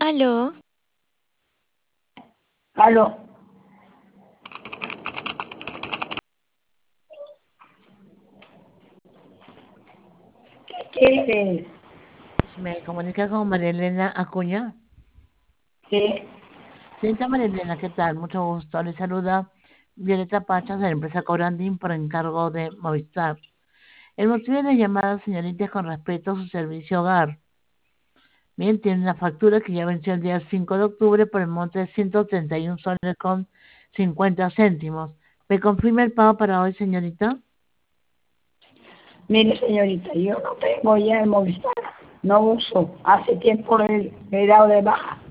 Aló, Aló, ¿qué es? Me comunica con María Elena Acuña. ¿Qué? Señorita María Elena, ¿qué tal? Mucho gusto. Le saluda Violeta Pachas de la empresa Corandin por encargo de Movistar. El motivo de la llamada, señorita, es con respecto a su servicio hogar. Bien, tiene una factura que ya venció el día 5 de octubre por el monte de 131 soles con 50 céntimos. ¿Me confirma el pago para hoy, señorita? Mire, señorita, yo no tengo ya el Movistar, no uso, hace tiempo le he dado de baja.